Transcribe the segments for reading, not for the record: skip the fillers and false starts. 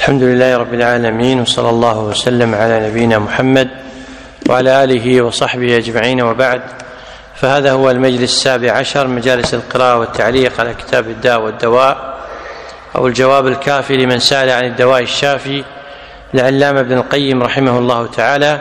الحمد لله رب العالمين، وصلى الله وسلم على نبينا محمد وعلى آله وصحبه أجمعين، وبعد. فهذا هو المجلس 17 مجالس القراءة والتعليق على كتاب الداء والدواء، أو الجواب الكافي لمن سأل عن الدواء الشافي للعلامة ابن القيم رحمه الله تعالى.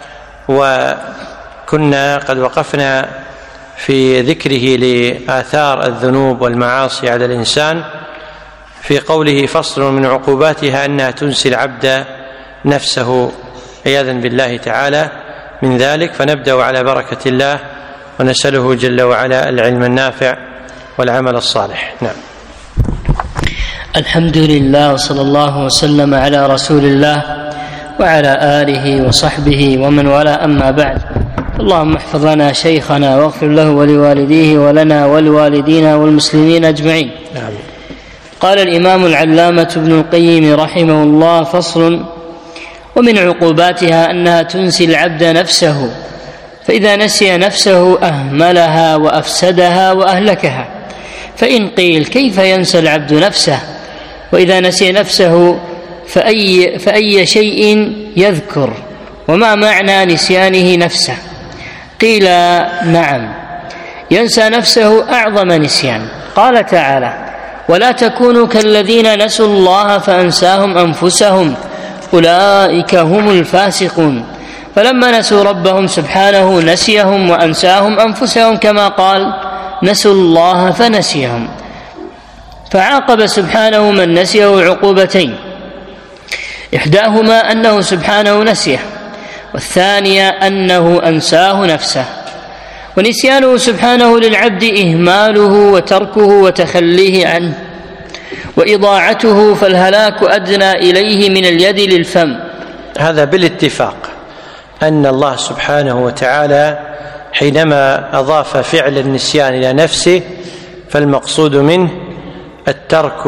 وكنا قد وقفنا في ذكره لآثار الذنوب والمعاصي على الإنسان في قوله: فصل من عقوباتها أنها تنسي العبد نفسه، عياذا بالله تعالى من ذلك. فنبدأ على بركة الله ونسأله جل وعلا العلم النافع والعمل الصالح. نعم. الحمد لله، وصلى الله وسلم على رسول الله وعلى آله وصحبه ومن والاه، أما بعد. اللهم احفظ لنا شيخنا واغفر له ولوالديه ولنا ولوالدينا والمسلمين أجمعين. نعم. قال الإمام العلامة ابن القيم رحمه الله: فصل: ومن عقوباتها أنها تنسي العبد نفسه، فإذا نسي نفسه أهملها وأفسدها وأهلكها. فإن قيل: كيف ينسى العبد نفسه؟ وإذا نسي نفسه فأي شيء يذكر؟ وما معنى نسيانه نفسه؟ قيل: نعم، ينسى نفسه أعظم نسيان. قال تعالى: ولا تكونوا كالذين نسوا الله فأنساهم أنفسهم أولئك هم الفاسقون. فلما نسوا ربهم سبحانه نسيهم وأنساهم أنفسهم، كما قال: نسوا الله فنسيهم. فعاقب سبحانه من نسيه عقوبتين: إحداهما أنه سبحانه نسيه، والثانية أنه أنساه نفسه. ونسيانه سبحانه للعبد إهماله وتركه وتخليه عنه وإضاعته، فالهلاك أدنى إليه من اليد للفم. هذا بالاتفاق أن الله سبحانه وتعالى حينما أضاف فعل النسيان إلى نفسه فالمقصود منه الترك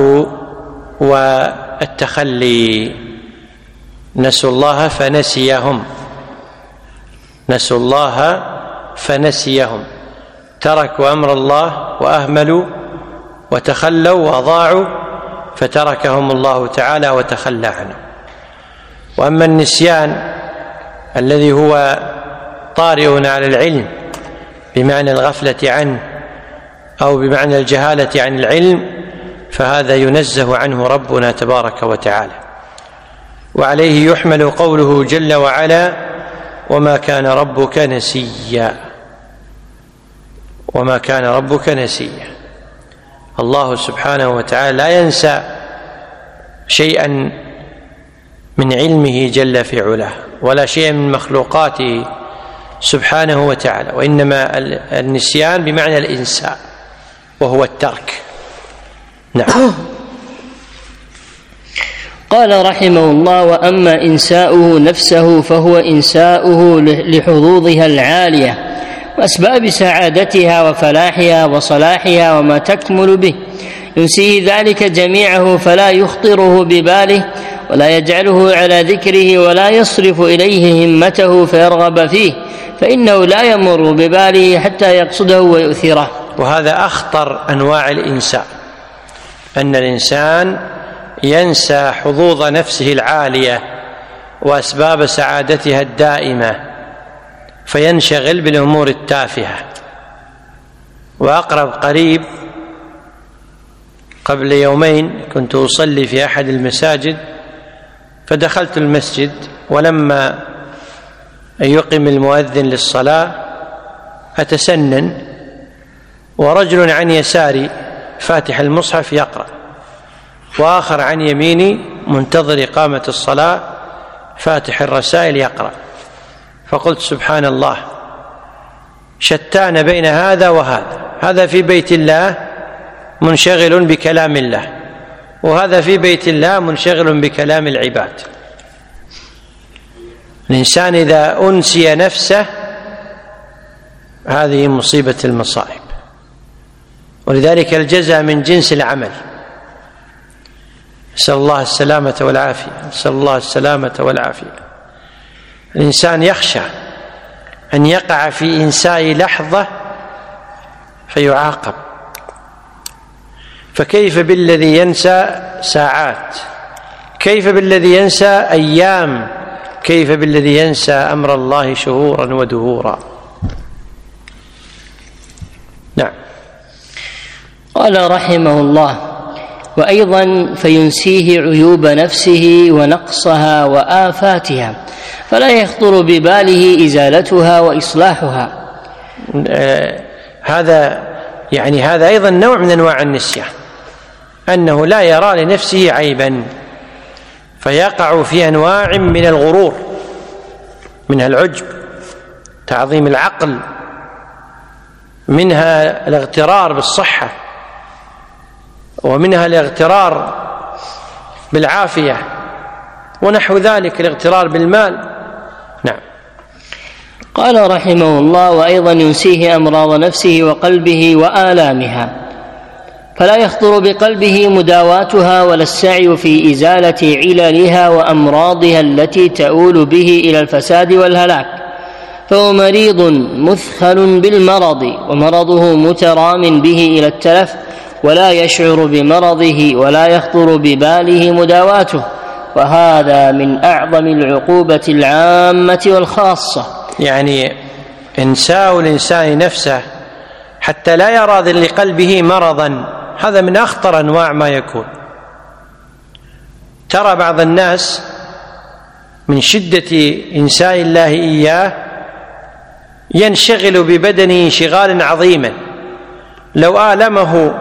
والتخلي. نسوا الله فنسيهم، نسوا الله فنسيهم، تركوا أمر الله وأهملوا وتخلوا وأضاعوا فتركهم الله تعالى وتخلى عنهم. وأما النسيان الذي هو طارئ على العلم بمعنى الغفلة عنه أو بمعنى الجهالة عن العلم، فهذا ينزه عنه ربنا تبارك وتعالى. وعليه يحمل قوله جل وعلا: وما كان ربك نسيا. وما كان ربك نسيا. الله سبحانه وتعالى لا ينسى شيئا من علمه جل في علاه، ولا شيئا من مخلوقاته سبحانه وتعالى، وإنما النسيان بمعنى الإنساء وهو الترك. نعم. قال رحمه الله: وأما إنساؤه نفسه فهو إنساؤه لحظوظها العالية وأسباب سعادتها وفلاحها وصلاحها وما تكمل به، ينسيه ذلك جميعه فلا يخطره بباله ولا يجعله على ذكره ولا يصرف إليه همته فيرغب فيه، فإنه لا يمر بباله حتى يقصده ويؤثره. وهذا أخطر أنواع الإنساء، أن الإنسان ينسى حظوظ نفسه العالية وأسباب سعادتها الدائمة فينشغل بالأمور التافهة. وأقرب قريب قبل يومين كنت أصلي في أحد المساجد، فدخلت المسجد، ولما يقم المؤذن للصلاة أتسنن، ورجل عن يساري فاتح المصحف يقرأ، وآخر عن يميني منتظر إقامة الصلاة فاتح الرسائل يقرأ. فقلت: سبحان الله، شتان بين هذا وهذا، هذا في بيت الله منشغل بكلام الله، وهذا في بيت الله منشغل بكلام العباد. الإنسان إذا أنسي نفسه هذه مصيبة المصائب، ولذلك الجزاء من جنس العمل. نسأل الله السلامة والعافية، نسأل الله السلامة والعافية. الإنسان يخشى أن يقع في إنساء لحظة فيعاقب، فكيف بالذي ينسى ساعات؟ كيف بالذي ينسى أيام، كيف بالذي ينسى أمر الله شهورا ودهورا. نعم. قال رحمه الله: وأيضا فينسيه عيوب نفسه ونقصها وآفاتها، فلا يخطر بباله إزالتها وإصلاحها. هذا أيضا نوع من أنواع النسيان، أنه لا يرى لنفسه عيبا، فيقع في أنواع من الغرور، منها العجب، تعظيم العقل، منها الاغترار بالصحة، ومنها الاغترار بالعافية، ونحو ذلك الاغترار بالمال. نعم. قال رحمه الله: وأيضا ينسيه أمراض نفسه وقلبه وآلامها، فلا يخطر بقلبه مداواتها ولا السعي في إزالة عللها وأمراضها التي تؤول به إلى الفساد والهلاك، فهو مريض مثخل بالمرض، ومرضه مترام به إلى التلف، ولا يشعر بمرضه ولا يخطر بباله مداواته، وهذا من أعظم العقوبة العامة والخاصة. يعني إنساء الإنسان نفسه حتى لا يرى لقلبه مرضا، هذا من أخطر أنواع ما يكون. ترى بعض الناس من شدة إنساء الله إياه ينشغل ببدنه انشغالا عظيما، لو آلمه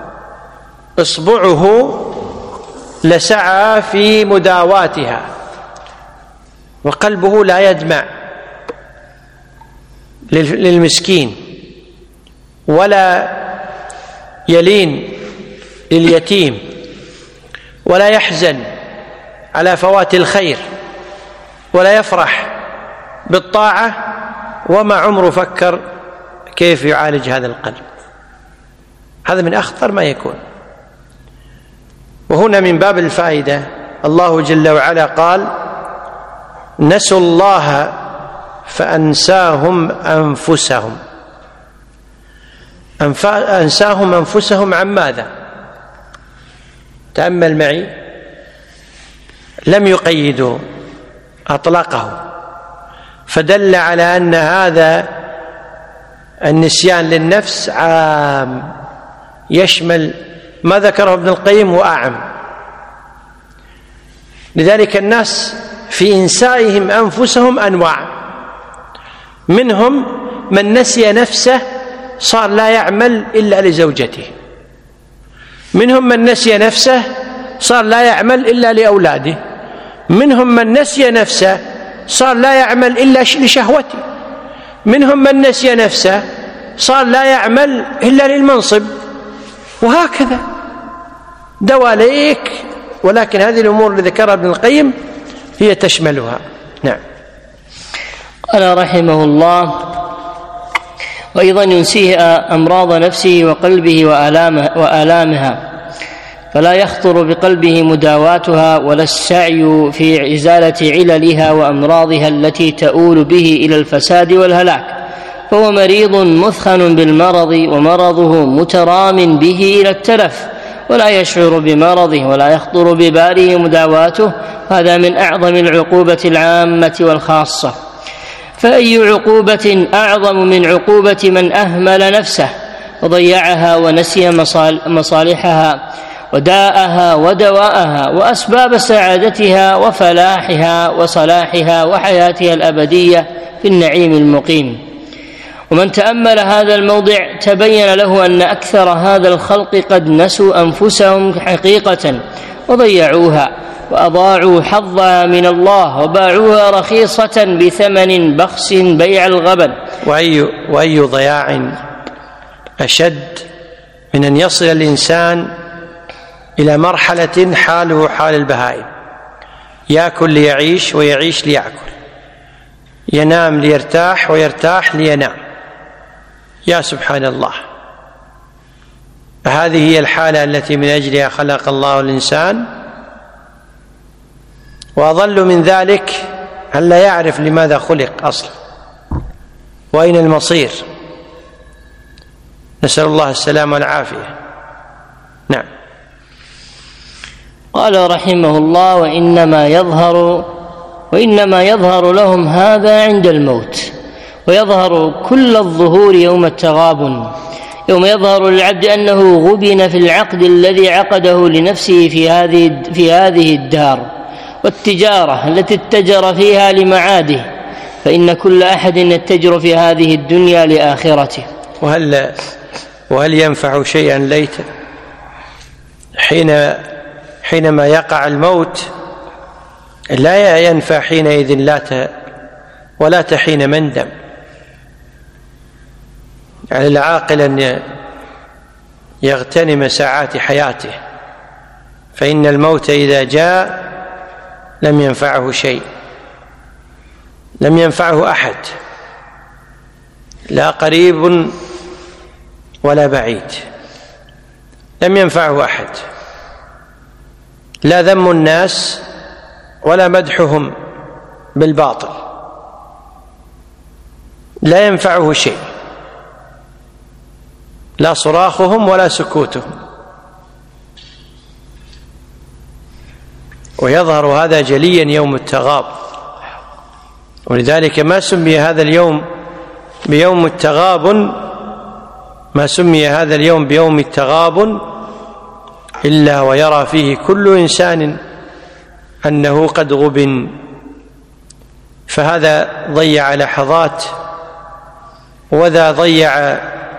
إصبعه لسعى في مداواتها، وقلبه لا يدمع للمسكين ولا يلين لليتيم ولا يحزن على فوات الخير ولا يفرح بالطاعة، وما عمره فكر كيف يعالج هذا القلب. هذا من أخطر ما يكون. وهنا من باب الفائدة الله جل وعلا قال: نسوا الله فأنساهم أنفسهم. أنساهم أنفسهم عن ماذا؟ تأمل معي، لم يقيدوا، أطلقه، فدل على أن هذا النسيان للنفس عام، يشمل ما ذكره ابن القيم وأعم. لذلك الناس في إنسائهم أنفسهم أنواع، منهم من نسي نفسه صار لا يعمل إلا لزوجته، منهم من نسي نفسه صار لا يعمل إلا لأولاده، منهم من نسي نفسه صار لا يعمل إلا لشهوته، منهم من نسي نفسه صار لا يعمل إلا للمنصب، وهكذا دواليك. ولكن هذه الأمور التي ذكرها ابن القيم هي تشملها. نعم. قال رحمه الله: وأيضا ينسيه أمراض نفسه وقلبه وآلامها، فلا يخطر بقلبه مداواتها ولا السعي في إزالة عللها وأمراضها التي تؤول به إلى الفساد والهلاك، فهو مريض مثخن بالمرض، ومرضه مترام به إلى التلف، ولا يشعر بمرضه ولا يخطر بباله مداواته، هذا من أعظم العقوبة العامة والخاصة. فأي عقوبة أعظم من عقوبة من أهمل نفسه وضيعها ونسي مصالحها وداءها ودواءها وأسباب سعادتها وفلاحها وصلاحها وحياتها الأبدية في النعيم المقيم. ومن تأمل هذا الموضع تبين له أن أكثر هذا الخلق قد نسوا أنفسهم حقيقة وضيعوها وأضاعوا حظها من الله وباعوها رخيصة بثمن بخس بيع الغبن. وأي ضياع أشد من أن يصل الإنسان إلى مرحلة حاله حال البهائم، يأكل ليعيش ويعيش ليأكل، ينام ليرتاح ويرتاح لينام. يا سبحان الله، هذه هي الحالة التي من أجلها خلق الله الإنسان. وأضل من ذلك أن لا يعرف لماذا خلق أصلا وأين المصير، نسأل الله السلامة والعافية. نعم. قال رحمه الله: وإنما يظهر لهم هذا عند الموت، ويظهر كل الظهور يوم التغابن، يوم يظهر للعبد أنه غبن في العقد الذي عقده لنفسه في هذه الدار، والتجارة التي اتجر فيها لمعاده، فإن كل أحد يتجر في هذه الدنيا لآخرته. وهل ينفع شيئا ليت حينما يقع الموت؟ لا ينفع حينئذ ولا تحين مندم. يعني العاقل أن يغتنم ساعات حياته، فإن الموت إذا جاء لم ينفعه شيء، لم ينفعه أحد، لا قريب ولا بعيد، لم ينفعه أحد، لا ذم الناس ولا مدحهم بالباطل، لا ينفعه شيء، لا صراخهم ولا سكوتهم. ويظهر هذا جليا يوم التغاب، ولذلك ما سمي هذا اليوم بيوم التغابن، ما سمي هذا اليوم بيوم التغابن إلا ويرى فيه كل إنسان أنه قد غبن. فهذا ضيع لحظات، وذا ضيع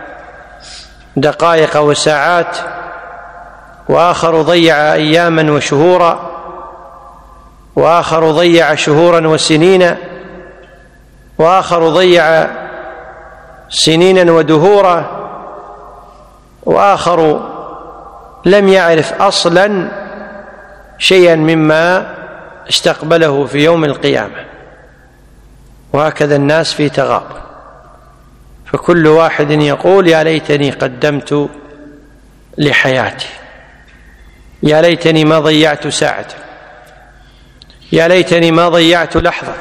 دقائق وساعات، وآخر ضيع أياما وشهورا، وآخر ضيع شهورا وسنين، وآخر ضيع سنينا ودهورا، وآخر لم يعرف أصلا شيئا مما استقبله في يوم القيامة. وهكذا الناس في تغاب، فكل واحد يقول: يا ليتني قدمت لحياتي، يا ليتني ما ضيعت ساعة، يا ليتني ما ضيعت لحظة.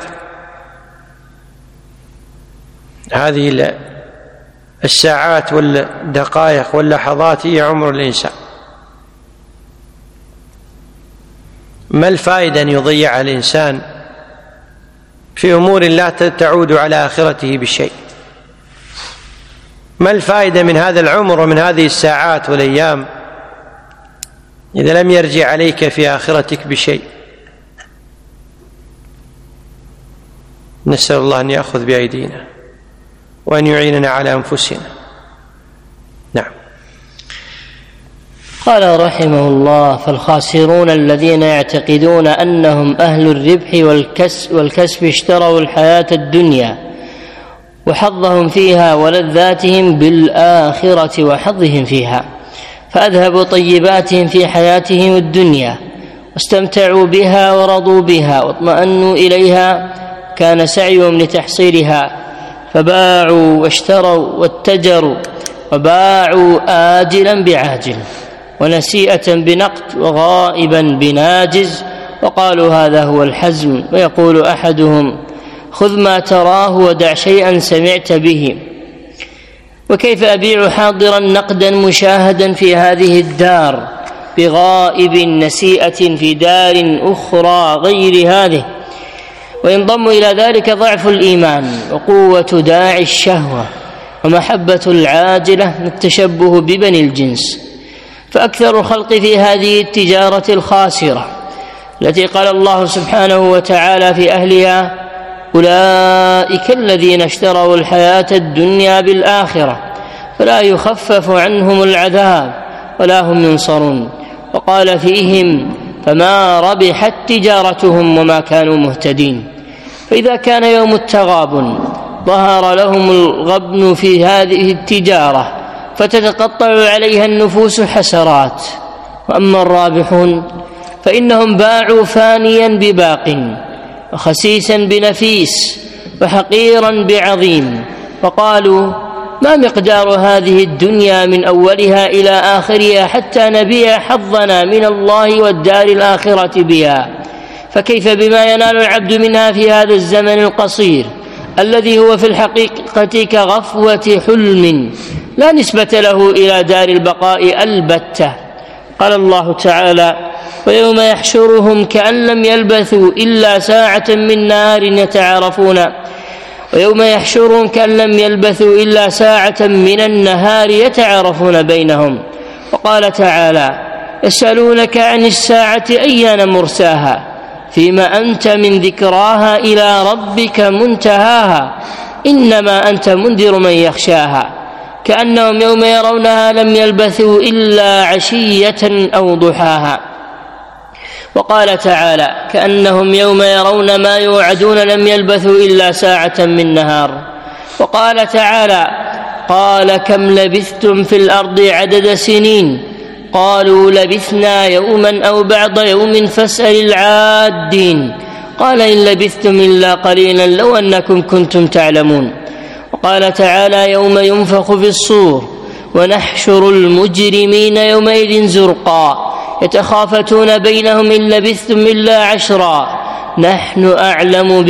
هذه الساعات والدقائق واللحظات هي عمر الإنسان. ما الفائدة أن يضيع الإنسان في أمور لا تعود على آخرته بشيء؟ ما الفائدة من هذا العمر ومن هذه الساعات والأيام إذا لم يرجع عليك في آخرتك بشيء؟ نسأل الله أن يأخذ بأيدينا وأن يعيننا على أنفسنا. نعم. قال رحمه الله: فالخاسرون الذين يعتقدون أنهم أهل الربح والكسب اشتروا الحياة الدنيا وحظهم فيها ولذاتهم بالآخرة وحظهم فيها، فأذهبوا طيباتهم في حياتهم الدنيا واستمتعوا بها ورضوا بها واطمأنوا إليها، كان سعيهم لتحصيلها، فباعوا واشتروا واتجروا، وباعوا آجلا بعاجل، ونسيئة بنقد، وغائبا بناجز، وقالوا هذا هو الحزم. ويقول أحدهم: خذ ما تراه ودع شيئا سمعت به. وكيف أبيع حاضرا نقدا مشاهدا في هذه الدار بغائب نسيئة في دار أخرى غير هذه؟ وينضم إلى ذلك ضعف الإيمان وقوة داعي الشهوة ومحبة العاجلة التشبه ببني الجنس. فأكثر الخلق في هذه التجارة الخاسرة التي قال الله سبحانه وتعالى في أهلها: أولئك الذين اشتروا الحياة الدنيا بالآخرة فلا يخفف عنهم العذاب ولا هم ينصرون. وقال فيهم: فما ربحت تجارتهم وما كانوا مهتدين. فإذا كان يوم التغابن ظهر لهم الغبن في هذه التجارة فتتقطع عليها النفوس حسرات. وأما الرابحون فإنهم باعوا فانيا بباق، وخسيسا بنفيس، وحقيرا بعظيم، وقالوا: ما مقدار هذه الدنيا من أولها إلى آخرها حتى نبيع حظنا من الله والدار الآخرة بها؟ فكيف بما ينال العبد منها في هذا الزمن القصير الذي هو في الحقيقة كغفوة حلم لا نسبة له إلى دار البقاء البتة. قال الله تعالى: ويوم يحشرهم كأن لم يلبثوا إلا ساعة من نهار يتعارفون ويوم يحشرهم كأن لم يلبثوا إلا ساعة من النهار يتعارفون بينهم. وقال تعالى: يسألونك عن الساعة أيان مرساها فيما أنت من ذكراها إلى ربك منتهاها إنما أنت منذر من يخشاها كأنهم يوم يرونها لم يلبثوا إلا عشية أو ضحاها. وقال تعالى: كأنهم يوم يرون ما يوعدون لم يلبثوا إلا ساعة من نهار. وقال تعالى: قال كم لبثتم في الأرض عدد سنين قالوا لبثنا يوما أو بعض يوم فاسأل العادين قال إن لبثتم إلا قليلا لو أنكم كنتم تعلمون. وقال تعالى: يوم ينفخ في الصور ونحشر المجرمين يومئذ زرقا يتخافتون بينهم إن لبثتم إلا عشرا نحن أعلم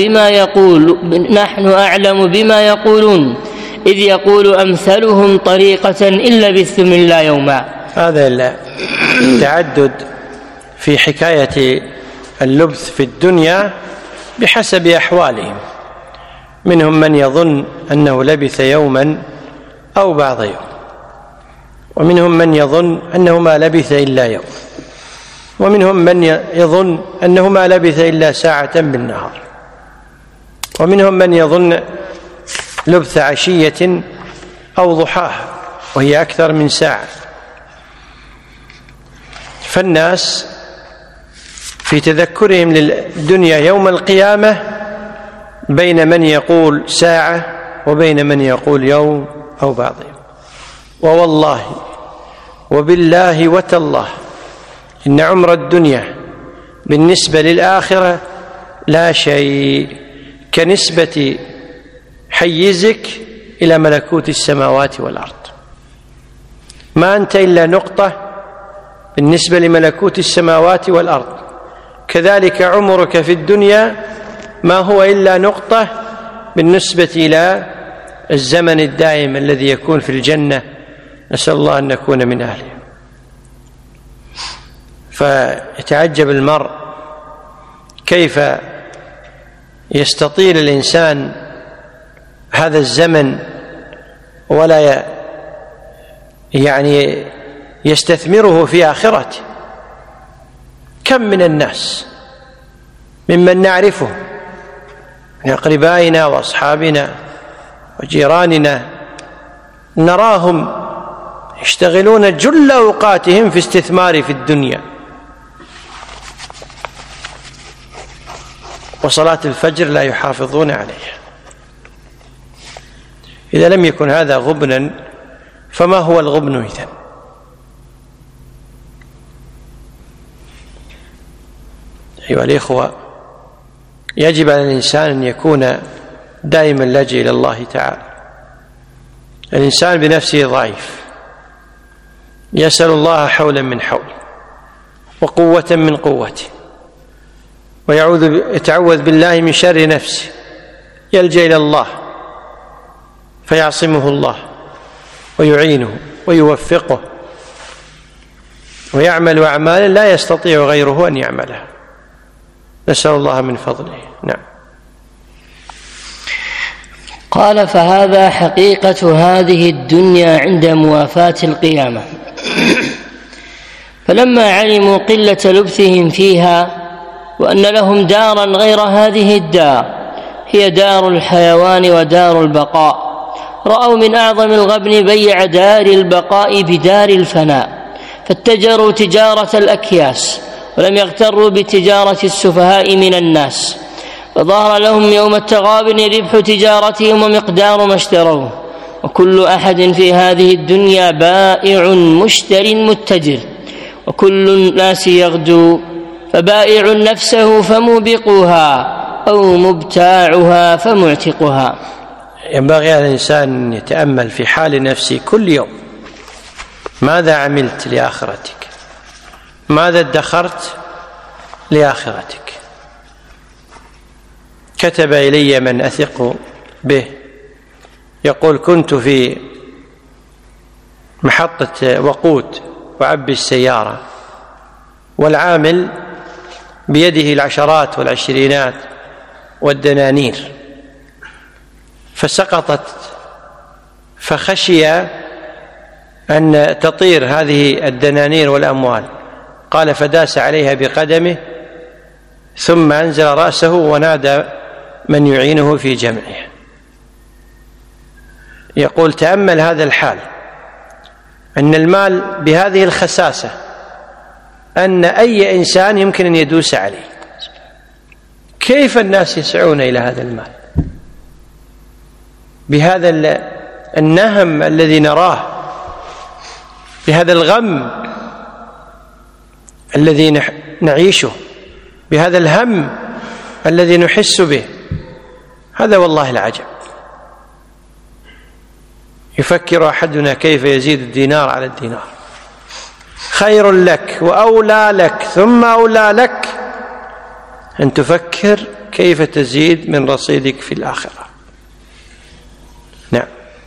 بما يقولون إذ يقول أمثلهم طريقة إن لبثتم إلا يوما. هذا التعدد في حكاية اللبث في الدنيا بحسب أحوالهم، منهم من يظن أنه لبث يوما أو بعض يوم، ومنهم من يظن أنه ما لبث إلا يوم، ومنهم من يظن أنه ما لبث إلا ساعة بالنهار، ومنهم من يظن لبث عشية أو ضحاها وهي أكثر من ساعة. فالناس في تذكرهم للدنيا يوم القيامة بين من يقول ساعة وبين من يقول يوم أو بعض يوم. ووالله وبالله وتالله إن عمر الدنيا بالنسبة للآخرة لا شيء كنسبة حيزك إلى ملكوت السماوات والأرض، ما أنت إلا نقطة بالنسبة لملكوت السماوات والأرض، كذلك عمرك في الدنيا ما هو إلا نقطة بالنسبة إلى الزمن الدائم الذي يكون في الجنة، نسأل الله أن نكون من أهله. فيتعجب المرء كيف يستطيل الإنسان هذا الزمن ولا يستثمره في آخرته. كم من الناس ممن نعرفه من أقربائنا وأصحابنا وجيراننا نراهم يشتغلون جل أوقاتهم في استثمار في الدنيا، وصلاة الفجر لا يحافظون عليها. إذا لم يكن هذا غبنا فما هو الغبن إذن؟ أيها الإخوة، يجب على الإنسان أن يكون دائما لاجئ إلى الله تعالى. الإنسان بنفسه ضعيف، يسأل الله حولا من حوله وقوة من قوته، يتعوذ بالله من شر نفسه، يلجأ إلى الله فيعصمه الله ويعينه ويوفقه ويعمل أعمالا لا يستطيع غيره أن يعملها، نسأل الله من فضله. نعم. قال: فهذا حقيقة هذه الدنيا عند موافاة القيامة. فلما علموا قلة لبثهم فيها وأن لهم دارا غير هذه الدار هي دار الحيوان ودار البقاء، رأوا من أعظم الغبن بيع دار البقاء بدار الفناء، فاتجروا تجارة الأكياس ولم يغتروا بتجارة السفهاء من الناس، فظهر لهم يوم التغابن ربح تجارتهم ومقدار ما اشتروه. وكل أحد في هذه الدنيا بائع مشتر متجر، وكل الناس يغدو، فبائع نفسه فموبقها أو مبتاعها فمعتقها. ينبغي على الإنسان أن يتأمل في حال نفسه كل يوم، ماذا عملت لآخرتك؟ ماذا ادخرت لآخرتك؟ كتب إلي من أثق به يقول: كنت في محطة وقود وعبي السيارة والعامل بيده العشرات والعشرينات والدنانير، فسقطت، فخشي أن تطير هذه الدنانير والأموال، قال فداس عليها بقدمه ثم أنزل رأسه ونادى من يعينه في جمعه. يقول تأمل هذا الحال، أن المال بهذه الخساسة أن أي إنسان يمكن أن يدوس عليه. كيف الناس يسعون إلى هذا المال بهذا النهم الذي نراه، بهذا الغم الذي نعيشه، بهذا الهم الذي نحس به؟ هذا والله العجب. يفكر أحدنا كيف يزيد الدينار على الدينار. خير لك وأولى لك ثم أولى لك أن تفكر كيف تزيد من رصيدك في الآخرة. نعم.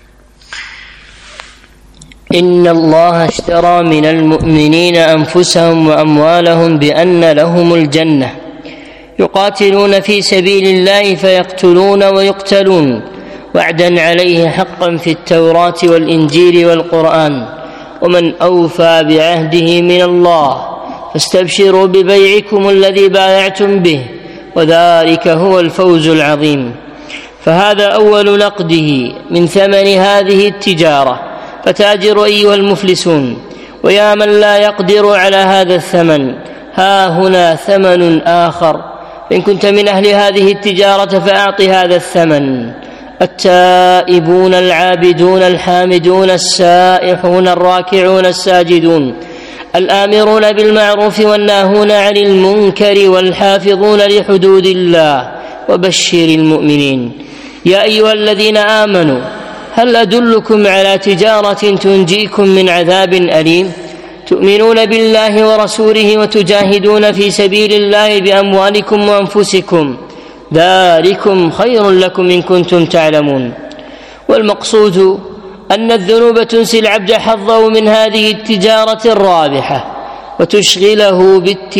إن الله اشترى من المؤمنين أنفسهم وأموالهم بأن لهم الجنة يقاتلون في سبيل الله فيقتلون ويقتلون وعدا عليه حقا في التوراة والإنجيل والقرآن ومن أوفى بعهده من الله فاستبشروا ببيعكم الذي بايعتم به وذلك هو الفوز العظيم. فهذا أول نقده من ثمن هذه التجارة، فتاجروا أيها المفلسون، ويا من لا يقدر على هذا الثمن ها هنا ثمن آخر، فإن كنت من أهل هذه التجارة فأعط هذا الثمن: التائبون العابدون الحامدون السائحون الراكعون الساجدون الآمرون بالمعروف والناهون عن المنكر والحافظون لحدود الله وبشر المؤمنين. يا أيها الذين آمنوا هل أدلكم على تجارة تنجيكم من عذاب أليم؟ تؤمنون بالله ورسوله وتجاهدون في سبيل الله بأموالكم وأنفسكم ذلكم خير لكم إن كنتم تعلمون. والمقصود أن الذنوب تنسي العبد حظه من هذه التجارة الرابحة وتشغله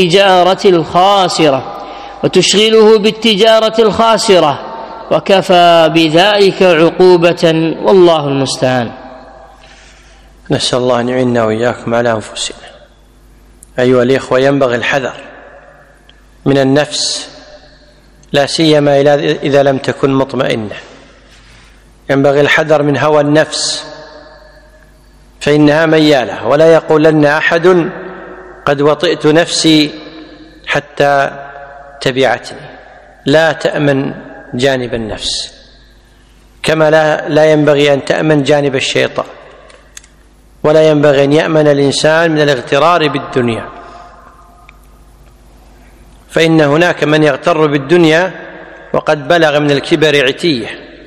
بالتجارة الخاسرة وكفى بذلك عقوبة، والله المستعان. نسأل الله أن يعيننا وإياكم على أنفسنا. أيها الإخوة، ينبغي الحذر من النفس، لا سيما إذا لم تكن مطمئنة. ينبغي الحذر من هوى النفس، فإنها ميالة، ولا يقولن أحد قد وطئت نفسي حتى تبعتني. لا تأمن جانب النفس، كما لا ينبغي أن تأمن جانب الشيطان، ولا ينبغي أن يأمن الإنسان من الاغترار بالدنيا، فإن هناك من يغتر بالدنيا وقد بلغ من الكبر عتيه.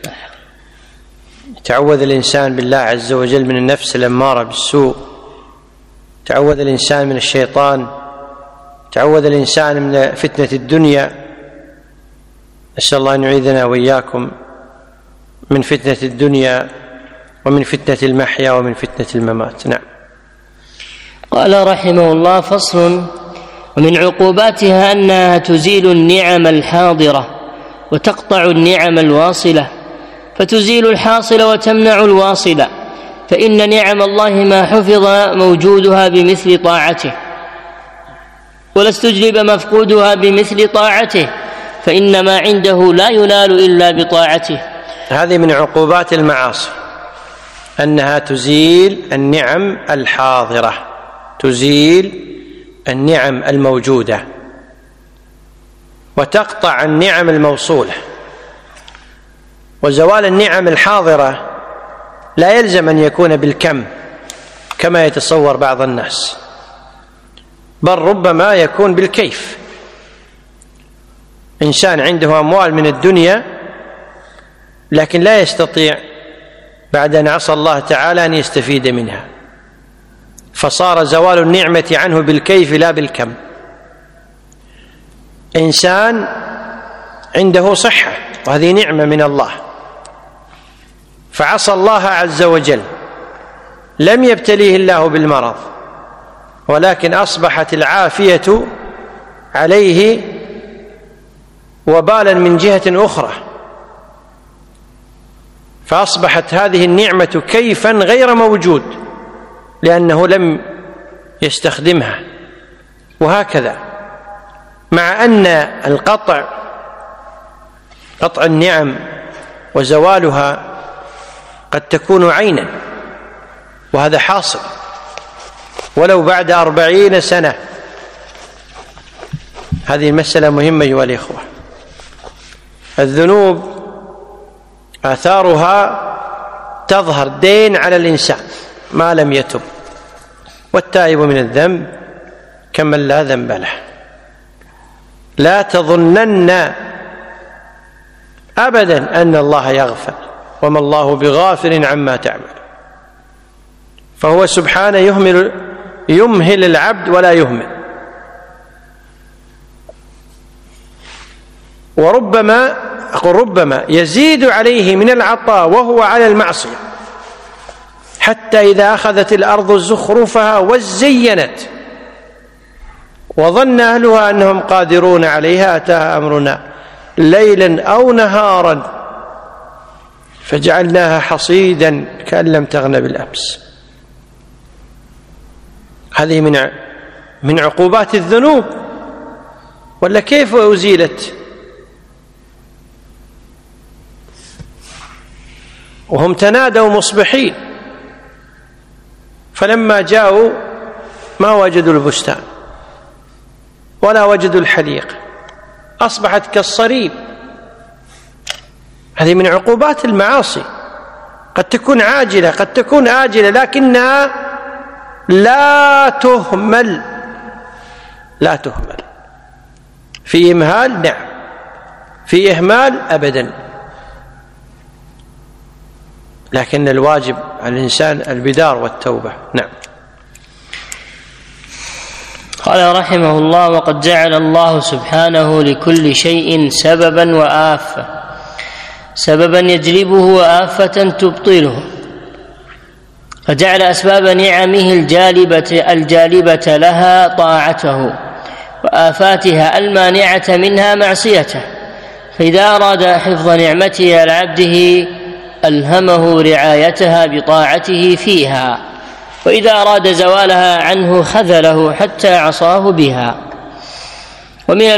تعوذ الإنسان بالله عز وجل من النفس الأمارة بالسوء، تعوذ الإنسان من الشيطان، تعوذ الإنسان من فتنة الدنيا. نسأل الله أن يعيذنا وإياكم من فتنة الدنيا ومن فتنة المحيا ومن فتنة الممات. نعم. قال رحمه الله: فصل: ومن عقوباتها أنها تزيل النعم الحاضرة وتقطع النعم الواصلة، فتزيل الحاصل وتمنع الواصل، فإن نعم الله ما حفظ موجودها بمثل طاعته، ولا استجلب مفقودها بمثل طاعته، فإن ما عنده لا ينال إلا بطاعته. هذه من عقوبات المعاصي، أنها تزيل النعم الحاضرة، تزيل النعم الموجودة، وتقطع النعم الموصولة. وزوال النعم الحاضرة لا يلزم أن يكون بالكم كما يتصور بعض الناس، بل ربما يكون بالكيف. إنسان عنده أموال من الدنيا لكن لا يستطيع بعد أن عصى الله تعالى أن يستفيد منها، فصار زوال النعمة عنه بالكيف لا بالكم. إنسان عنده صحة وهذه نعمة من الله، فعصى الله عز وجل، لم يبتليه الله بالمرض، ولكن أصبحت العافية عليه وبالا من جهة أخرى، فأصبحت هذه النعمة كيفا غير موجود لأنه لم يستخدمها. وهكذا مع أن قطع النعم وزوالها قد تكون عينا، وهذا حاصل ولو بعد 40 سنة. هذه المسألة مهمة أيها الإخوة. الذنوب آثارها تظهر دين على الإنسان ما لم يتب، والتائب من الذنب كمن لا ذنب له. لا تظنن أبدا أن الله يغفل، وما الله بغافل عما تعمل، فهو سبحانه يمهل العبد ولا يهمل. ربما يزيد عليه من العطاء وهو على المعصية، حتى إذا أخذت الأرض زخرفها وزينت وظن أهلها أنهم قادرون عليها أتاها أمرنا ليلا أو نهارا فجعلناها حصيدا كأن لم تغن بالأمس. هذه من عقوبات الذنوب، ولا كيف أزيلت؟ وهم تنادوا مصبحين، فلما جاءوا ما وجدوا البستان ولا وجدوا الحديقة، أصبحت كالصريم. هذه من عقوبات المعاصي، قد تكون عاجلة قد تكون آجلة، لكنها لا تهمل في إمهال، نعم، في إهمال أبدا. لكن الواجب على الإنسان البدار والتوبة. نعم. قال رحمه الله: وقد جعل الله سبحانه لكل شيء سببا وآفة، سببا يجلبه وآفة تبطله، فجعل أسباب نعمه الجالبة لها طاعته، وآفاتها المانعة منها معصيته. فإذا أراد حفظ نعمته على عبده ألهمه رعايتها بطاعته فيها، وإذا أراد زوالها عنه خذله حتى عصاه بها. ومن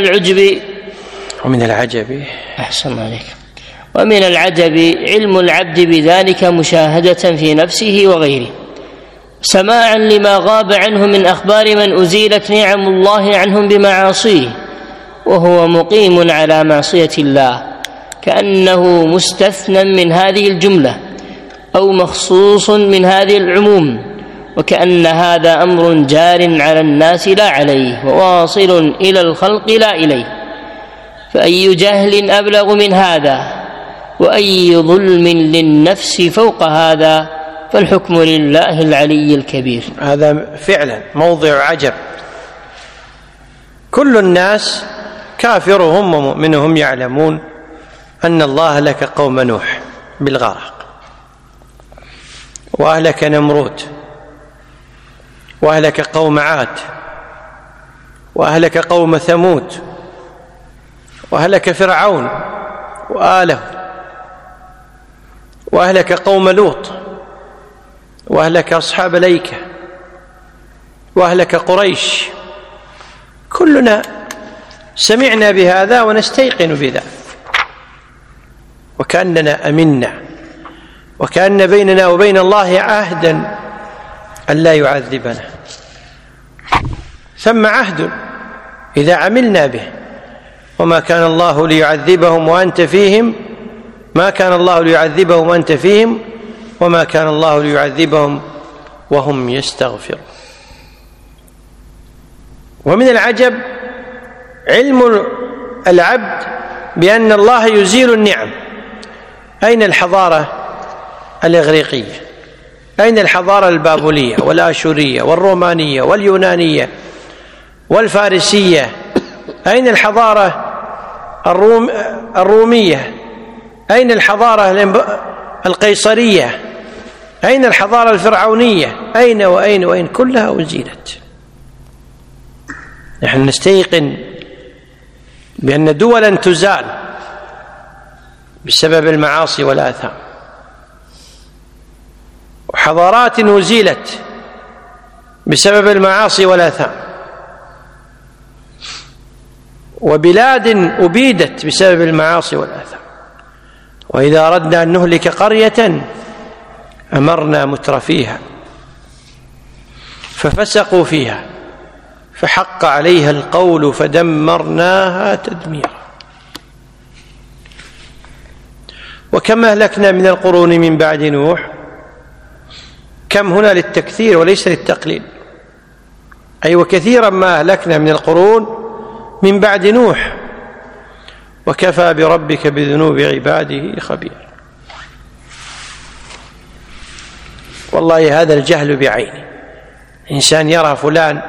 العجب أحسن عليك، ومن العجب علم العبد بذلك مشاهدة في نفسه وغيره، سماعا لما غاب عنه من أخبار من أزيلت نعم الله عنهم بمعاصيه وهو مقيم على معصية الله، كأنه مستثنى من هذه الجملة أو مخصوص من هذه العموم، وكأن هذا أمر جار على الناس لا عليه، وواصل إلى الخلق لا إليه. فأي جهل أبلغ من هذا، وأي ظلم للنفس فوق هذا، فالحكم لله العلي الكبير. هذا فعلا موضع عجب. كل الناس كافرهم ومؤمنهم يعلمون أن الله أهلك قوم نوح بالغرق، وأهلك نمرود، وأهلك قوم عاد، وأهلك قوم ثمود، وأهلك فرعون وآله، وأهلك قوم لوط، وأهلك أصحاب الأيكة، وأهلك قريش. كلنا سمعنا بهذا ونستيقن بذلك، وكأننا أمنا، وكأن بيننا وبين الله عهدا أن لا يعذبنا. ثم عهد إذا عملنا به، وما كان الله ليعذبهم وأنت فيهم، ما كان الله ليعذبهم وأنت فيهم، وما كان الله ليعذبهم وهم يستغفرون. ومن العجب علم العبد بأن الله يزيل النعم. أين الحضارة الإغريقية؟ أين الحضارة البابلية والآشورية والرومانية واليونانية والفارسية؟ أين الحضارة الرومية؟ أين الحضارة القيصرية؟ أين الحضارة الفرعونية؟ أين وأين وأين؟ كلها أزيلت. نحن نستيقن بأن دولا تزال بسبب المعاصي والآثام، وحضارات أزيلت بسبب المعاصي والآثام، وبلاد أبيدت بسبب المعاصي والآثام. وإذا أردنا أن نهلك قرية أمرنا مترفيها ففسقوا فيها فحق عليها القول فدمرناها تدميرا. وكم أهلكنا من القرون من بعد نوح، كم هنا للتكثير وليس للتقليل، أي وكثيرا ما أهلكنا من القرون من بعد نوح، وكفى بربك بذنوب عباده خبيرا. والله هذا الجهل بعينه، إنسان يرى فلان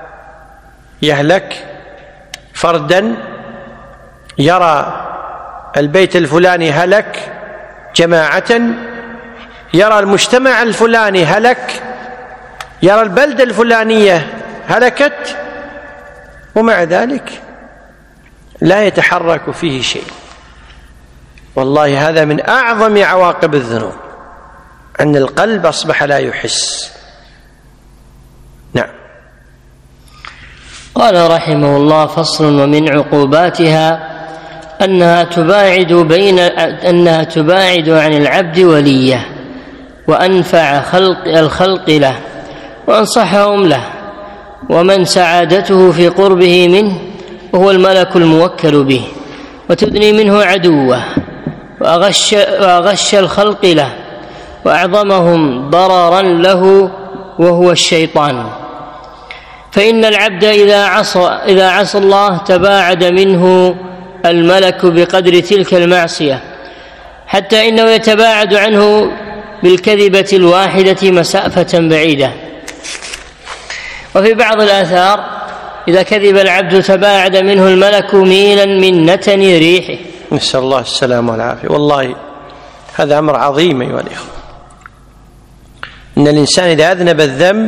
يهلك فردا، يرى البيت الفلاني هلك جماعة، يرى المجتمع الفلاني هلك، يرى البلدة الفلانية هلكت، ومع ذلك لا يتحرك فيه شيء. والله هذا من أعظم عواقب الذنوب، أن القلب أصبح لا يحس. نعم. قال رحمه الله: فصل: ومن عقوباتها أنها تباعد عن العبد وليه، وأنفع الخلق له، وأنصحهم له، ومن سعادته في قربه منه وهو الملك الموكل به، وتدني منه عدوه، وأغش الخلق له، وأعظمهم ضررا له وهو الشيطان. فإن العبد إذا عصى الله تباعد منه الملك بقدر تلك المعصية، حتى إنه يتباعد عنه بالكذبة الواحدة مسافة بعيدة. وفي بعض الآثار: إذا كذب العبد تباعد منه الملك ميلا من نتن ريحه. نسأل الله السلامة والعافية. والله هذا أمر عظيم أيها الإخوة، إن الإنسان إذا أذنب الذنب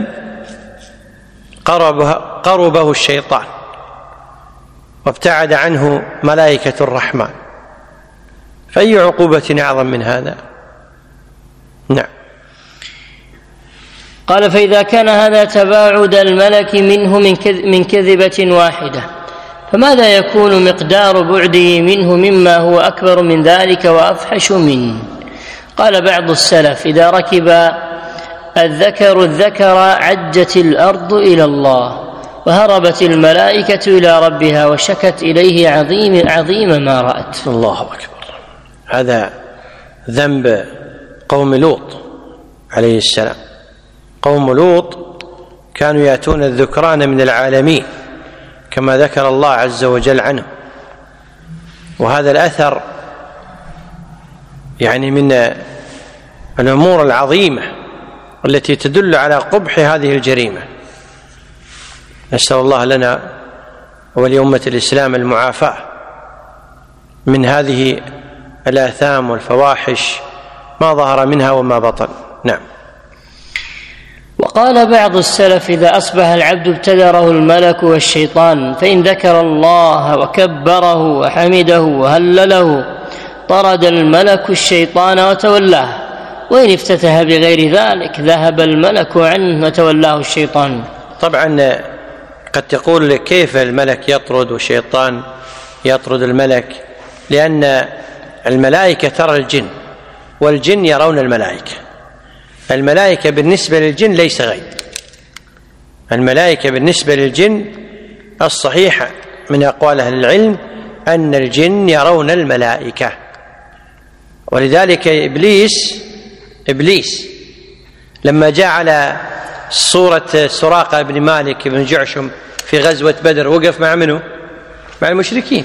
قربه الشيطان وابتعد عنه ملائكة الرحمن، فأي عقوبة أعظم من هذا؟ نعم. قال: فإذا كان هذا تباعد الملك منه من كذبة واحدة، فماذا يكون مقدار بعده منه مما هو أكبر من ذلك وأفحش منه؟ قال بعض السلف: إذا ركب الذكر عجت الأرض إلى الله، وهربت الملائكة إلى ربها، وشكت إليه عظيم ما رأت. الله أكبر. هذا ذنب قوم لوط عليه السلام. قوم لوط كانوا يأتون الذكران من العالمين كما ذكر الله عز وجل عنه، وهذا الأثر يعني من الأمور العظيمة التي تدل على قبح هذه الجريمة. نسأل الله لنا ولأمة الإسلام المعافاة من هذه الآثام والفواحش ما ظهر منها وما بطن. نعم. وقال بعض السلف: إذا أصبح العبد ابتدره الملك والشيطان، فإن ذكر الله وكبره وحمده وهلله طرد الملك الشيطان وتولاه، وإن افتتح بغير ذلك ذهب الملك عنه وتولاه الشيطان. طبعا قد تقول: كيف الملك يطرد والشيطان يطرد الملك؟ لأن الملائكة ترى الجن، والجن يرون الملائكة. الملائكة بالنسبة للجن ليس غيب. الملائكة بالنسبة للجن الصحيحة من أقوال أهل العلم أن الجن يرون الملائكة. ولذلك إبليس لما جاء على صورة سراقة بن مالك بن جعشم في غزوة بدر وقف مع منه؟ مع المشركين.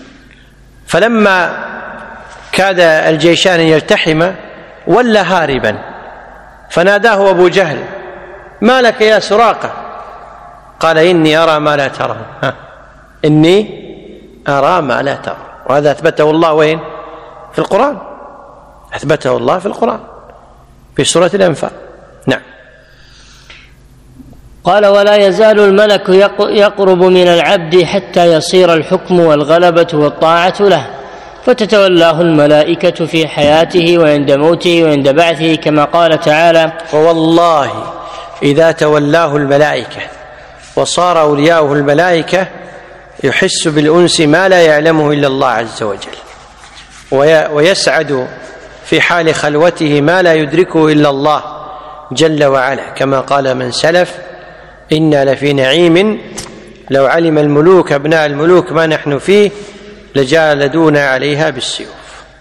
فلما كاد الجيشان يلتحما ولى هاربا، فناداه أبو جهل: ما لك يا سراقة؟ قال: إني أرى ما لا ترون. إني أرى ما لا ترون. وهذا أثبته الله وين؟ في القرآن. أثبته الله في القرآن في سورة الأنفال. نعم. قال: ولا يزال الملك يقرب من العبد حتى يصير الحكم والغلبة والطاعة له، فتتولاه الملائكة في حياته وعند موته وعند بعثه، كما قال تعالى: فوالله إذا تولاه الملائكة وصار أولياؤه الملائكة يحس بالأنس ما لا يعلمه إلا الله عز وجل، ويسعد في حال خلوته ما لا يدركه إلا الله جل وعلا، كما قال من سلف: إنا لفي نعيم لو علم الملوك أبناء الملوك ما نحن فيه لجالدونا عليها بالسيوف.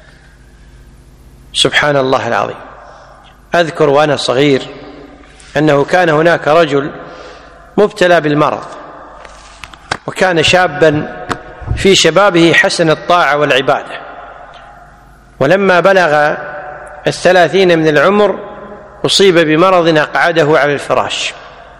سبحان الله العظيم. أذكر وأنا صغير أنه كان هناك رجل مبتلى بالمرض، وكان شابا في شبابه حسن الطاعة والعبادة، ولما بلغ 30 من العمر أصيب بمرض أقعده على الفراش،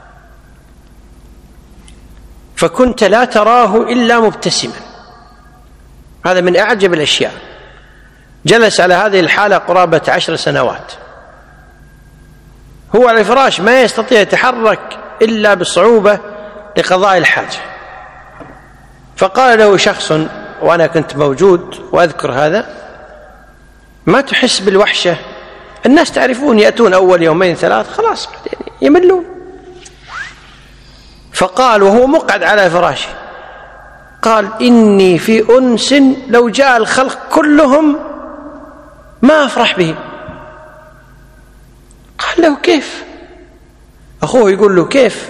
فكنت لا تراه إلا مبتسما. هذا من أعجب الأشياء. جلس على هذه الحالة قرابة 10 سنوات، هو على الفراش ما يستطيع يتحرك إلا بصعوبة لقضاء الحاجة. فقال له شخص، وأنا كنت موجود وأذكر هذا: ما تحس بالوحشة؟ الناس تعرفون يأتون أول يومين 3 خلاص يملون. فقال وهو مقعد على فراشه، قال: إني في أنس لو جاء الخلق كلهم ما أفرح به. قال له: كيف؟ أخوه يقول له: كيف؟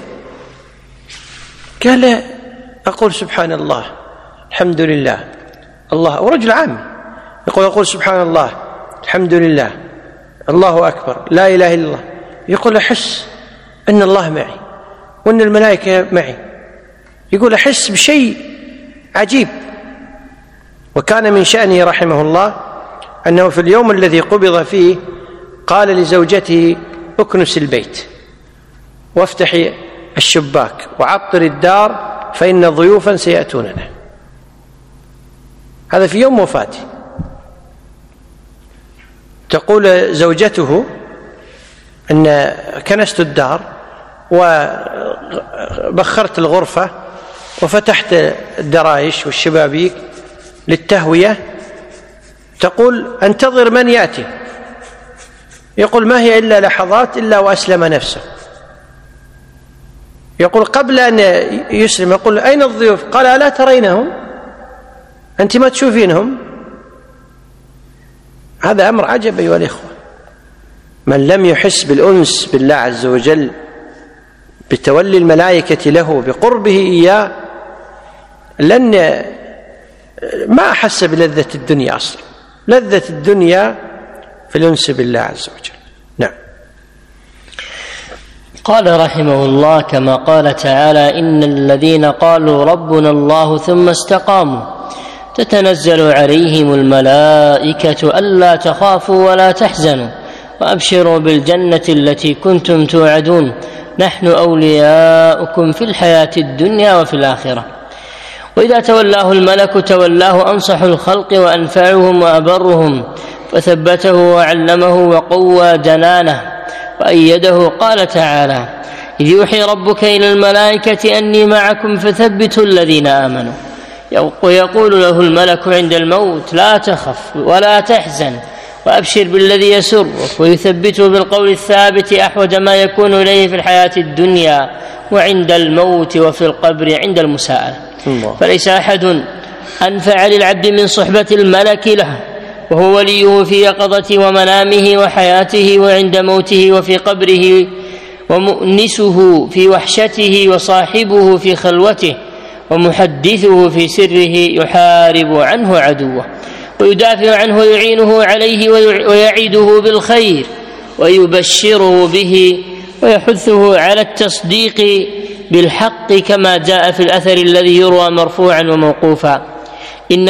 قال: أقول سبحان الله الحمد لله الله، ورجل عام يقول سبحان الله الحمد لله الله أكبر لا إله إلا الله، يقول أحس أن الله معي وأن الملائكة معي، يقول أحس بشيء عجيب. وكان من شأنه رحمه الله أنه في اليوم الذي قبض فيه قال لزوجته: اكنس البيت وافتحي الشباك وعطر الدار فإن ضيوفا سيأتوننا. هذا في يوم وفاته. تقول زوجته أن كنست الدار وبخرت الغرفة وفتحت الدرايش والشبابيك للتهوية، تقول: انتظر من يأتي. يقول: ما هي إلا لحظات إلا وأسلم نفسه. يقول: قبل أن يسلم يقول: أين الضيوف؟ قال: ألا ترينهم؟ أنت ما تشوفينهم؟ هذا أمر عجب أيها الإخوة. من لم يحس بالأنس بالله عز وجل بتولي الملائكة له بقربه إياه ما أحس بلذة الدنيا أصلا. لذة الدنيا في الأنس بالله عز وجل. نعم. قال رحمه الله: كما قال تعالى: إن الذين قالوا ربنا الله ثم استقاموا تتنزل عليهم الملائكة ألا تخافوا ولا تحزنوا وأبشروا بالجنة التي كنتم توعدون نحن أولياؤكم في الحياة الدنيا وفي الآخرة. وإذا تولاه الملك تولاه أنصح الخلق وأنفعهم وأبرهم، فثبته وعلمه وقوى جنانه وأيده. قال تعالى: إذ يوحي ربك إلى الملائكة أني معكم فثبتوا الذين آمنوا. ويقول له الملك عند الموت: لا تخف ولا تحزن وأبشر بالذي يسرك، ويثبته بالقول الثابت أحوج ما يكون إليه في الحياة الدنيا وعند الموت وفي القبر عند المساءلة. فليس أحد أنفع للعبد من صحبة الملك له، وهو وليه في يقظة ومنامه وحياته وعند موته وفي قبره، ومؤنسه في وحشته وصاحبه في خلوته ومحدثه في سره، يحارب عنه عدوه ويدافع عنه ويعينه عليه ويعيده بالخير ويبشره به ويحثه على التصديق بالحق، كما جاء في الأثر الذي يروى مرفوعا وموقوفا: إن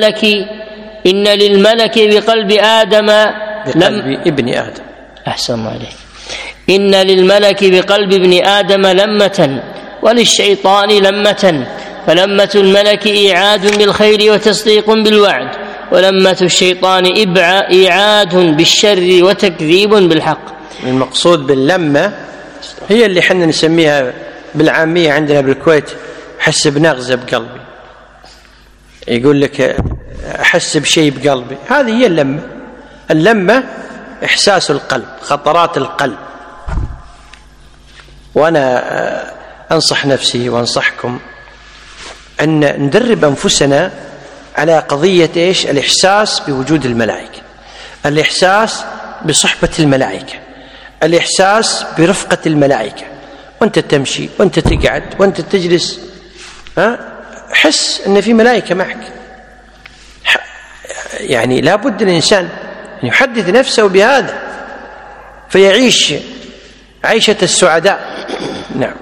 للملك بقلب ابن آدم أحسن عليك. إن للملك بقلب ابن آدم لمة وللشيطان لمة، فلمة الملك إيعاد بالخير وتصديق بالوعد، ولمة الشيطان إيعاد بالشر وتكذيب بالحق. المقصود باللمة هي اللي حنا نسميها بالعامية عندنا بالكويت أحس بنغزة بقلبي، يقول لك أحس بشيء بقلبي. هذه هي اللمة. اللمة إحساس القلب، خطرات القلب. وأنا أنصح نفسي وأنصحكم أن ندرب أنفسنا على قضية إيش؟ الإحساس بوجود الملائكة، الإحساس بصحبة الملائكة، الإحساس برفقة الملائكة. وأنت تمشي وأنت تقعد وأنت تجلس، حس أن في ملائكة معك. يعني لا بد الإنسان أن يحدث نفسه بهذا فيعيش عيشة السعداء. نعم.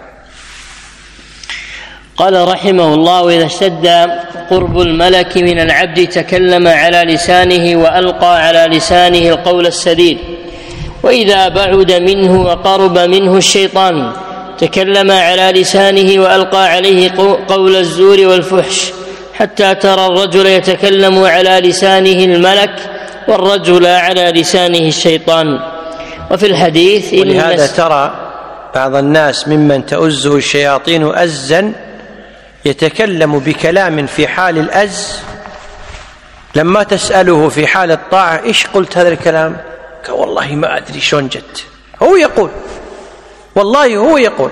قال رحمه الله: وإذا اشتد قرب الملك من العبد تكلم على لسانه وألقى على لسانه القول السديد، وإذا بعد منه وقرب منه الشيطان تكلم على لسانه وألقى عليه قول الزور والفحش، حتى ترى الرجل يتكلم على لسانه الملك والرجل على لسانه الشيطان. وفي الحديث ولهذا ترى بعض الناس ممن تؤزه الشياطين أزا يتكلم بكلام في حال الأز، لما تسأله في حال الطاعة إيش قلت هذا الكلام؟ والله ما أدري شلون جت. هو يقول، والله هو يقول.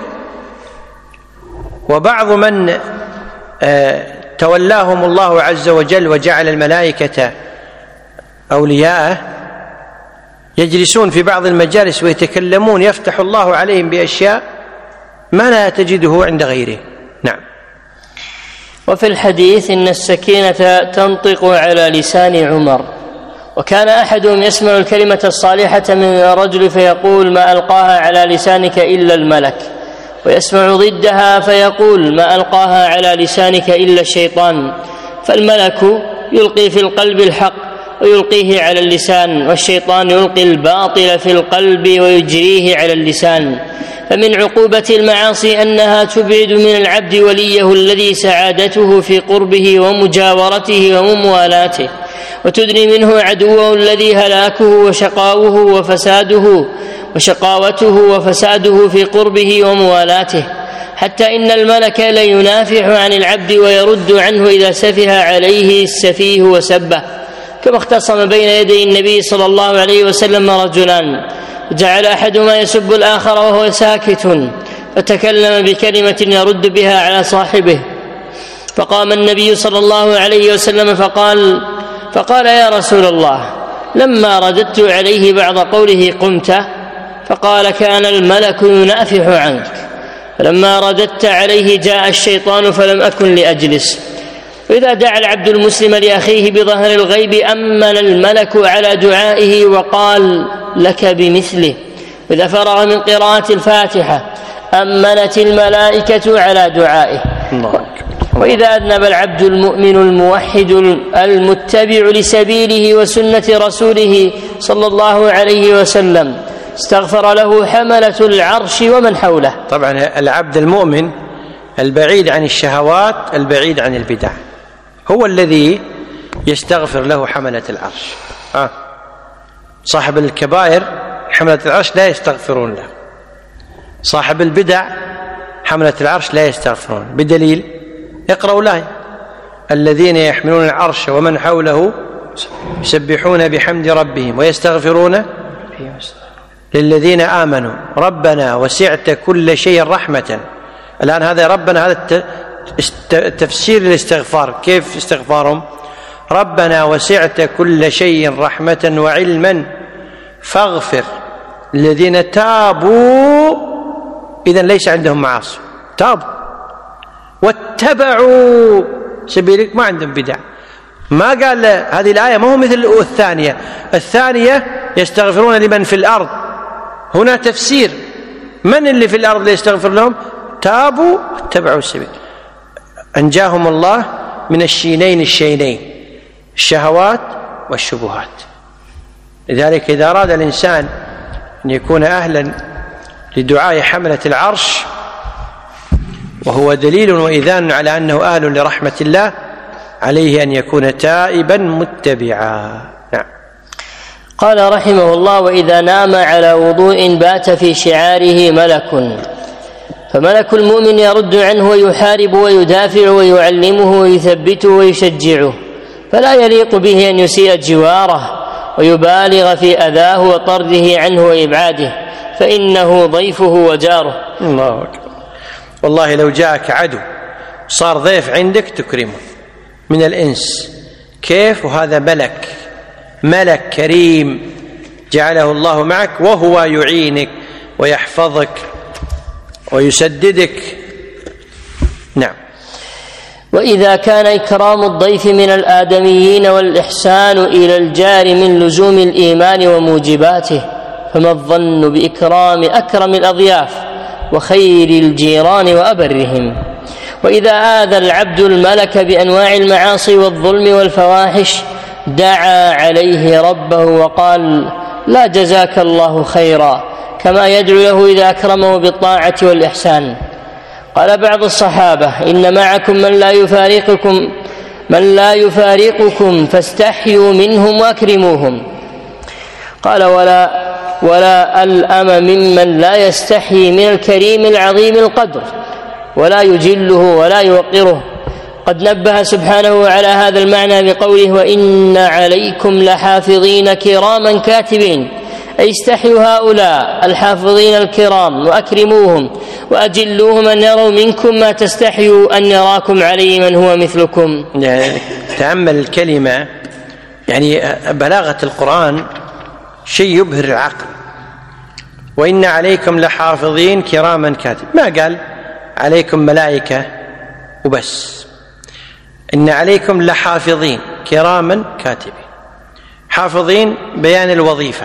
وبعض من تولاهم الله عز وجل وجعل الملائكة أولياءه يجلسون في بعض المجالس ويتكلمون، يفتح الله عليهم بأشياء ما لا تجده عند غيره. نعم. وفي الحديث إن السكينة تنطق على لسان عمر، وكان أحدهم يسمع الكلمة الصالحة من الرجل فيقول: ما ألقاها على لسانك إلا الملك، ويسمع ضدها فيقول: ما ألقاها على لسانك إلا الشيطان. فالملك يلقي في القلب الحق ويلقيه على اللسان، والشيطان يلقي الباطل في القلب ويجريه على اللسان. فمن عقوبة المعاصي أنها تبعد من العبد وليه الذي سعادته في قربه ومجاورته وموالاته، وتدني منه عدوه الذي هلاكه وشقاوته وفساده في قربه وموالاته، حتى إن الملك لينافح عن العبد ويرد عنه إذا سفه عليه السفيه وسبه. كما اختصم بين يدي النبي صلى الله عليه وسلم رجلان، جعل أحدهما يسب الآخر وهو ساكت، فتكلم بكلمة يرد بها على صاحبه، فقام النبي صلى الله عليه وسلم فقال: يا رسول الله، لما رددت عليه بعض قوله قمت؟ فقال: كان الملك ينافح عنك، فلما رددت عليه جاء الشيطان فلم أكن لأجلس. وإذا دعا العبد المسلم لأخيه بظهر الغيب أمن الملك على دعائه وقال: لك بمثله. وإذا فرغ من قراءة الفاتحة أمنت الملائكة على دعائه. وإذا أذنب العبد المؤمن الموحد المتبع لسبيله وسنة رسوله صلى الله عليه وسلم استغفر له حملة العرش ومن حوله. طبعا العبد المؤمن البعيد عن الشهوات البعيد عن البدع هو الذي يستغفر له حملة العرش. صاحب الكبائر حملة العرش لا يستغفرون له، صاحب البدع حملة العرش لا يستغفرون. بدليل اقرأوا الآية: الذين يحملون العرش ومن حوله يسبحون بحمد ربهم ويستغفرون للذين آمنوا ربنا وسعت كل شيء رحمة. الآن هذا ربنا، هذا تفسير الاستغفار. كيف استغفارهم؟ ربنا وسعت كل شيء رحمة وعلما فاغفر الذين تابوا، إذن ليس عندهم معاصي، تابوا واتبعوا سبيلك، ما عندهم بدع. ما قال هذه الآية ما هو مثل الثانية يستغفرون لمن في الأرض. هنا تفسير من اللي في الأرض اللي يستغفر لهم؟ تابوا واتبعوا السبيل. أنجاهم الله من الشينين الشهوات والشبهات. لذلك إذا أراد الإنسان أن يكون أهلا لدعاء حملة العرش، وهو دليل وإذان على أنه أهل لرحمة الله، عليه أن يكون تائبا متبعا. نعم. قال رحمه الله: وإذا نام على وضوء بات في شعاره ملك، فملك المؤمن يرد عنه ويحارب ويدافع ويعلمه ويثبته ويشجعه، فلا يليق به أن يسيء جواره ويبالغ في أذاه وطرده عنه وإبعاده، فإنه ضيفه وجاره. الله أكبر. والله لو جاءك عدو صار ضيف عندك تكرمه من الإنس، كيف؟ وهذا ملك كريم جعله الله معك، وهو يعينك ويحفظك ويسددك. نعم. وإذا كان إكرام الضيف من الآدميين والإحسان إلى الجار من لزوم الإيمان وموجباته، فما الظن بإكرام أكرم الأضياف وخير الجيران وأبرهم؟ وإذا آذى العبد الملك بأنواع المعاصي والظلم والفواحش دعا عليه ربه وقال: لا جزاك الله خيرا، كما يدعو له إذا أكرمه بالطاعة والإحسان. قال بعض الصحابة: إن معكم من لا يفارقكم فاستحيوا منهم وأكرموهم. قال: ولا ألأم ممن لا يستحيي من الكريم العظيم القدر ولا يجله ولا يوقره. قد نبه سبحانه على هذا المعنى بقوله: وإن عليكم لحافظين كراما كاتبين، أي استحيوا هؤلاء الحافظين الكرام وأكرموهم وأجلوهم أن يروا منكم ما تستحيوا أن يراكم عليه من هو مثلكم. تأمل الكلمة، يعني بلاغة القرآن شيء يبهر العقل. وإن عليكم لحافظين كراما كاتبين، ما قال عليكم ملائكة وبس، إن عليكم لحافظين كراما كاتبين. حافظين بيان الوظيفة،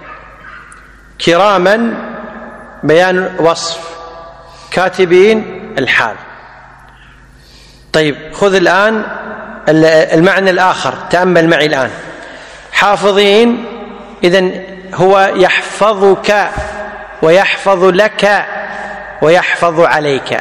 كراما بيان وصف، كاتبين الحال. طيب خذ الآن المعنى الآخر، تأمل معي الآن. حافظين إذن هو يحفظك ويحفظ لك ويحفظ عليك.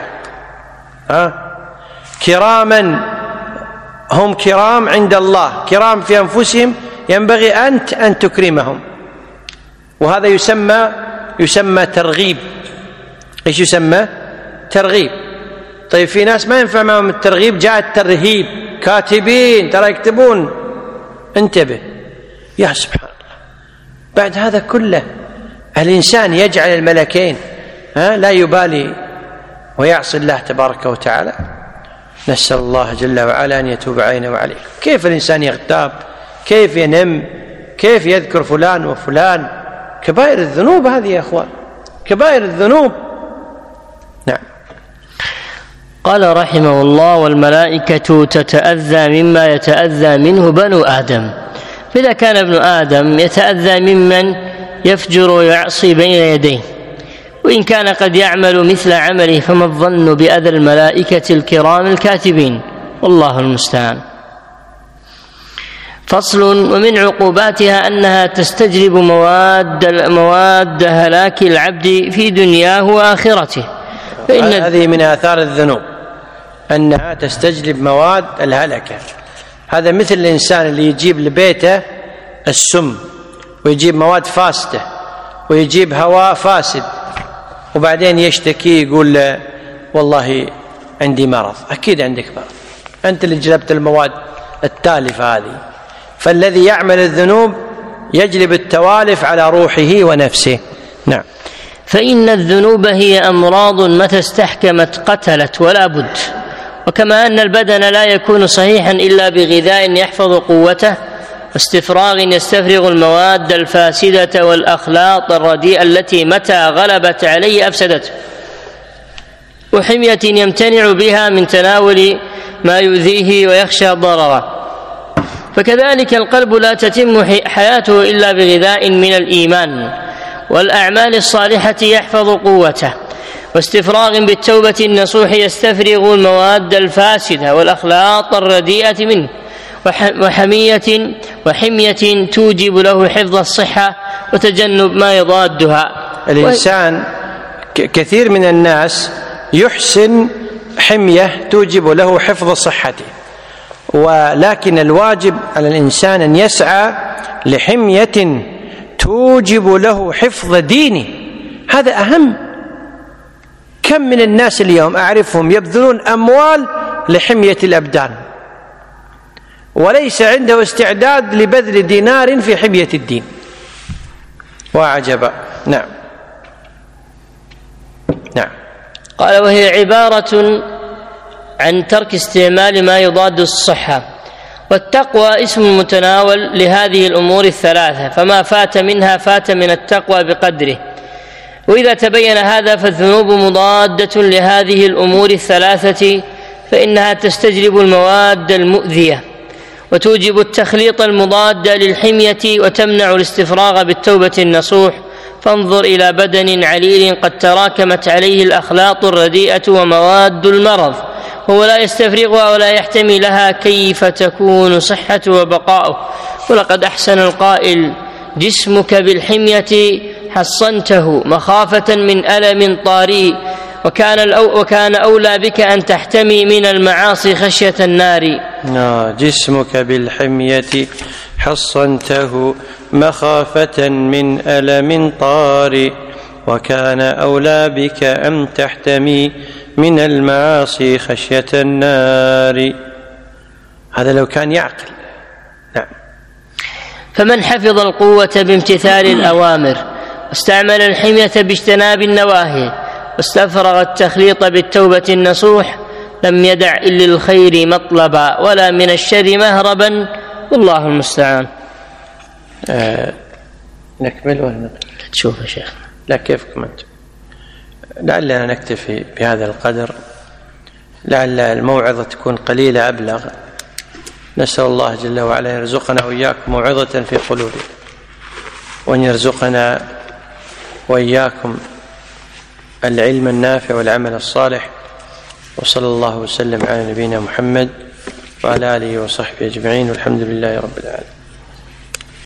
كراما هم كرام عند الله، كرام في أنفسهم، ينبغي أنت أن تكرمهم، وهذا يسمى ترغيب. إيش يسمى؟ ترغيب. طيب في ناس ما ينفع معهم الترغيب، جاء الترهيب، كاتبين ترى يكتبون، انتبه. يا سبحان الله، بعد هذا كله الإنسان يجعل الملكين لا يبالي ويعصي الله تبارك وتعالى؟ نسأل الله جل وعلا أن يتوب علينا وعليكم. كيف الإنسان يغتاب، كيف ينم، كيف يذكر فلان وفلان؟ كبائر الذنوب هذه يا أخوان، كبائر الذنوب. نعم. قال رحمه الله: والملائكة تتأذى مما يتأذى منه بنو آدم، فإذا كان ابن آدم يتأذى ممن يفجر ويعصي بين يديه، وإن كان قد يعمل مثل عمله، فما الظن بأذى الملائكة الكرام الكاتبين؟ والله المستعان. فصل: ومن عقوباتها أنها تستجلب مواد هلاك العبد في دنياه وآخرته. هذه من آثار الذنوب، أنها تستجلب مواد الهلكة. هذا مثل الإنسان اللي يجيب لبيته السم ويجيب مواد فاسدة ويجيب هواء فاسد، وبعدين يشتكي يقول والله عندي مرض. أكيد عندك مرض، أنت اللي جلبت المواد التالفة هذه. فالذي يعمل الذنوب يجلب التوالف على روحه ونفسه. نعم. فإن الذنوب هي أمراض متى استحكمت قتلت ولا بد. وكما أن البدن لا يكون صحيحا إلا بغذاء يحفظ قوته، واستفراغ يستفرغ المواد الفاسدة والأخلاط الرديئة التي متى غلبت عليه أفسدته، وحمية يمتنع بها من تناول ما يؤذيه ويخشى ضرره، فكذلك القلب لا تتم حياته إلا بغذاء من الإيمان والأعمال الصالحة يحفظ قوته، واستفراغ بالتوبة النصوح يستفرغ المواد الفاسدة والأخلاط الرديئة منه، وحمية توجب له حفظ الصحة وتجنب ما يضادها. الإنسان كثير من الناس يحسن حمية توجب له حفظ صحته، ولكن الواجب على الإنسان أن يسعى لحمية توجب له حفظ دينه. هذا أهم. كم من الناس اليوم أعرفهم يبذلون أموال لحمية الأبدان وليس عنده استعداد لبذل دينار في حمية الدين، وعجبا. نعم. قال: وهي عبارة عن ترك استعمال ما يضاد الصحة. والتقوى اسم متناول لهذه الأمور الثلاثة، فما فات منها فات من التقوى بقدره. وإذا تبين هذا فالذنوب مضادة لهذه الأمور الثلاثة، فإنها تستجلب المواد المؤذية وتوجب التخليط المضاد للحمية وتمنع الاستفراغ بالتوبة النصوح. فانظر إلى بدن عليل قد تراكمت عليه الأخلاط الرديئة ومواد المرض، وهو لا يستفرغها ولا يحتمي لها، كيف تكون صحة وبقاؤه؟ ولقد أحسن القائل: جسمك بالحمية حصنته مخافة من ألم طارئ، وكان أولى بك أن تحتمي من المعاصي خشية النار. جسمك بالحمية حصنته مخافة من ألم طارئ، وكان أولى بك أن تحتمي من المعاصي خشية النار. هذا لو كان يعقل. نعم. فمن حفظ القوة بامتثال الأوامر واستعمل الحمية باجتناب النواهي واستفرغ التخليط بالتوبة النصوح لم يدع إلا الخير مطلبا ولا من الشر مهربا، والله المستعان. نكمل ولا تشوف يا شيخ؟ لا، كيفكم أنتم. لعلنا نكتفي بهذا القدر، لعل الموعظة تكون قليلة أبلغ. نسأل الله جل وعلا يرزقنا وإياكم موعظة في قلوبنا، وأن يرزقنا وإياكم العلم النافع والعمل الصالح. وصلى الله وسلم على نبينا محمد وعلى آله وصحبه أجمعين، والحمد لله رب العالمين.